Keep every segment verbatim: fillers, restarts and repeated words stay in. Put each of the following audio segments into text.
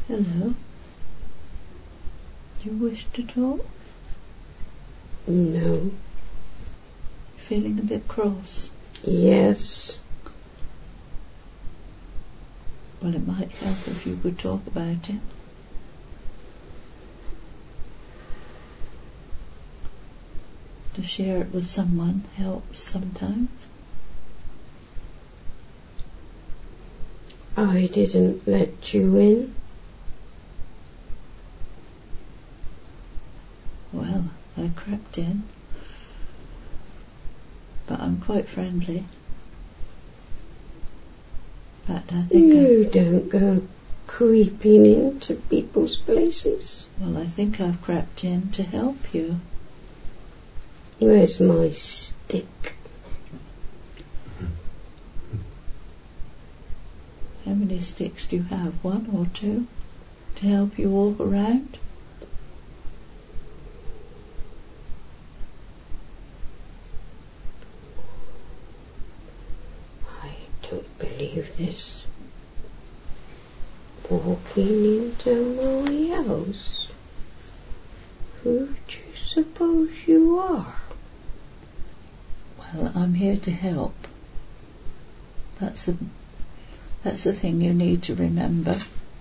Hello. Do you wish to talk? No. Feeling a bit cross? Yes. Well, it might help if you could talk about it. To share it with someone helps sometimes. I didn't let you in. Well, I crept in. But I'm quite friendly. In fact, I think You I've, don't go creeping into people's places. well, I think I've crept in to help you. Where's my stick? How many sticks do you have? One or two? To help you walk around? I don't believe this. Walking into my house. Who do you suppose you are? Well, I'm here to help. That's the that's the thing you need to remember.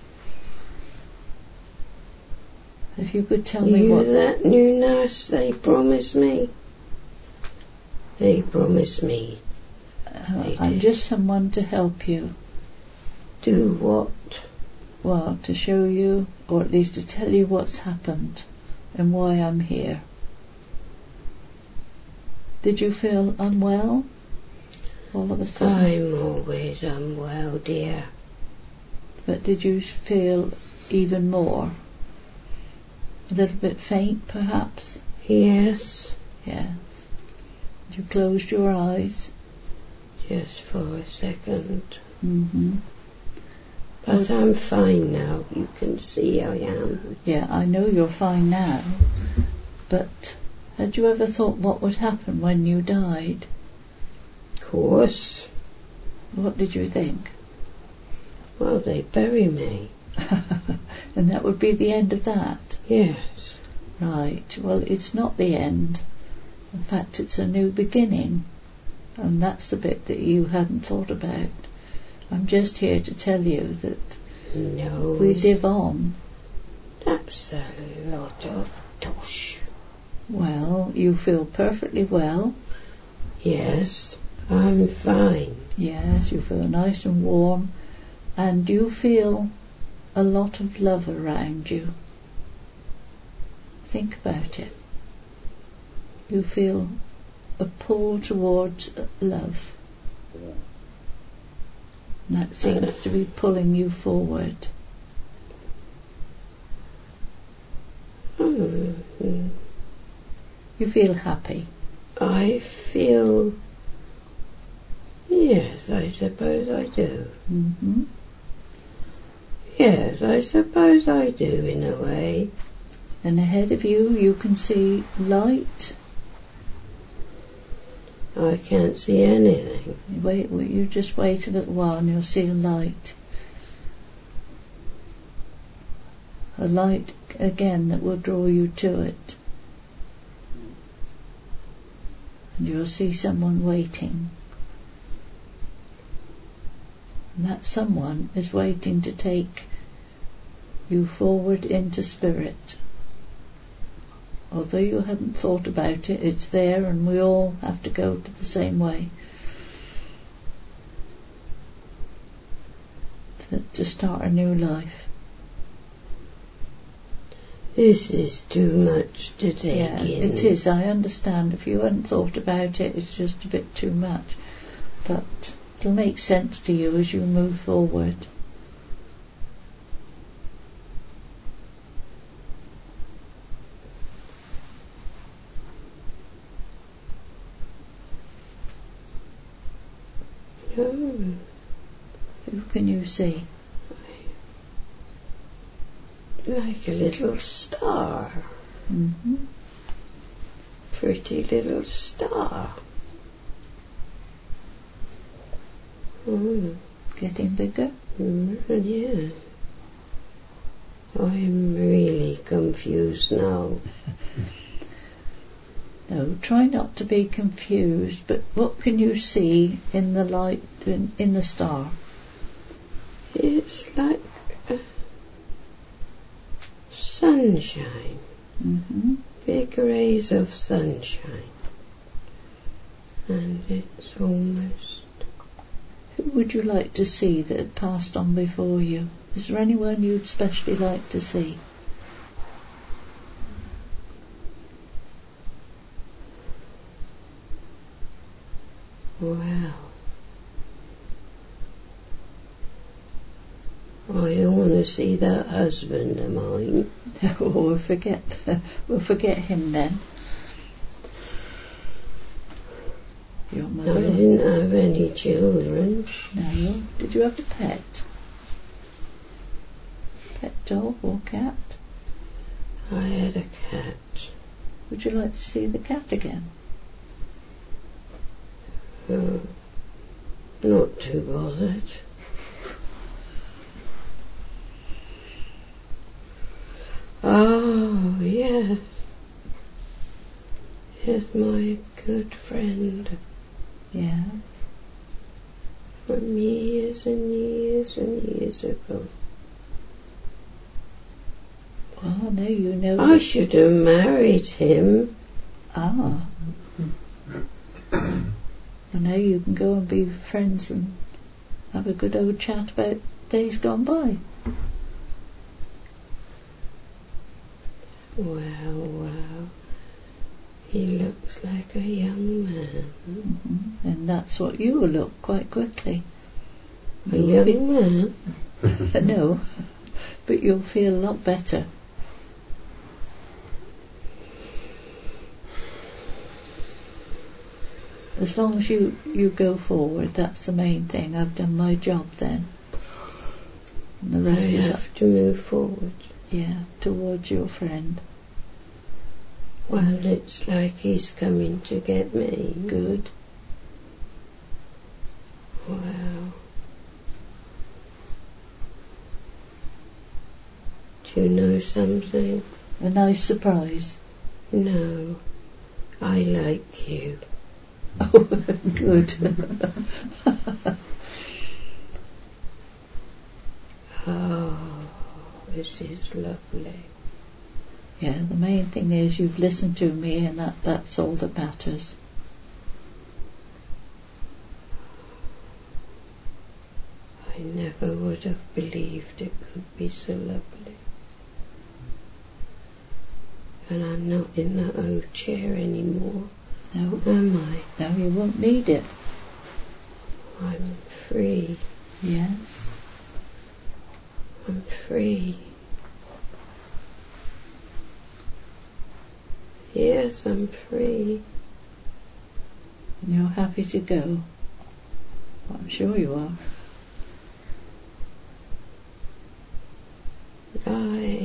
If you could tell me You what... that new nurse they promised me? They promised me. Uh, They I'm did. just someone to help you. Do what? Well, to show you, or at least to tell you what's happened and why I'm here. Did you feel unwell all of a sudden? I'm always unwell, dear. But did you feel even more? A little bit faint, perhaps? Yes, Yes. You closed your eyes? just for a second. Mm-hmm. But I'm fine now. You can see I am. Yeah, I know you're fine now. But had you ever thought what would happen when you died? Of course. What did you think? Well, they bury me. And that would be the end of that? Yes. Right. Well, it's not the end. In fact, it's a new beginning. And that's the bit that you hadn't thought about. I'm just here to tell you that No. we live on. That's a lot of tosh. Well, you feel perfectly well. Yes, I'm fine. Yes, you feel nice and warm. And you feel a lot of love around you. Think about it. You feel a pull towards love. And that seems to be pulling you forward. Mm-hmm. You feel happy. I feel... Yes, I suppose I do. Mm-hmm. Yes, I suppose I do in a way. And ahead of you, you can see light. I can't see anything. Wait, well, you just wait a little while and you'll see a light. A light, again, that will draw you to it. And you'll see someone waiting. And that someone is waiting to take you forward into spirit. Although you hadn't thought about it, it's there, and we all have to go to the same way. To, to start a new life. This is too much to take Yeah, in. it is. I understand. If you hadn't thought about it, it's just a bit too much. But it'll make sense to you as you move forward. Oh. Who can you see? Like a little star. Mm-hmm. Pretty little star. Mm. Getting bigger? Mm, yeah. I'm really confused now. No, try not to be confused, but what can you see in the light, in, in the star? It's like uh, sunshine. Mm-hmm. Big rays of sunshine. And it's almost... Who would you like to see that had passed on before you? Is there anyone you'd especially like to see? Wow. I don't want to see that husband of mine. No, we'll forget, we'll forget him then. Your mother? I didn't have any children. No. Did you have a pet? Pet dog or cat? I had a cat. Would you like to see the cat again? Uh, not too bothered. Oh, yes. Yes, my good friend. Yeah. From years and years and years ago. Oh, no, you know. I should have married him. Ah. Well, now you can go and be friends and have a good old chat about days gone by. Wow, wow. He looks like a young man. Mm-hmm. And that's what you will look quite quickly. A You'll young fe- man? No, but you'll feel a lot better. As long as you, you go forward, that's the main thing. I've done my job then. And the rest I is have up, to move forward. yeah, towards your friend. Well, it's like he's coming to get me. Good. Wow. Do you know something? A nice surprise. No. I like you. Oh, good. Oh, this is lovely. Yeah, the main thing is you've listened to me, and that, that's all that matters. I never would have believed it could be so lovely. And I'm not in that old chair anymore, No, am I? no, you won't need it. I'm free. Yes. I'm free. Yes, I'm free. And you're happy to go. Well, I'm sure you are. I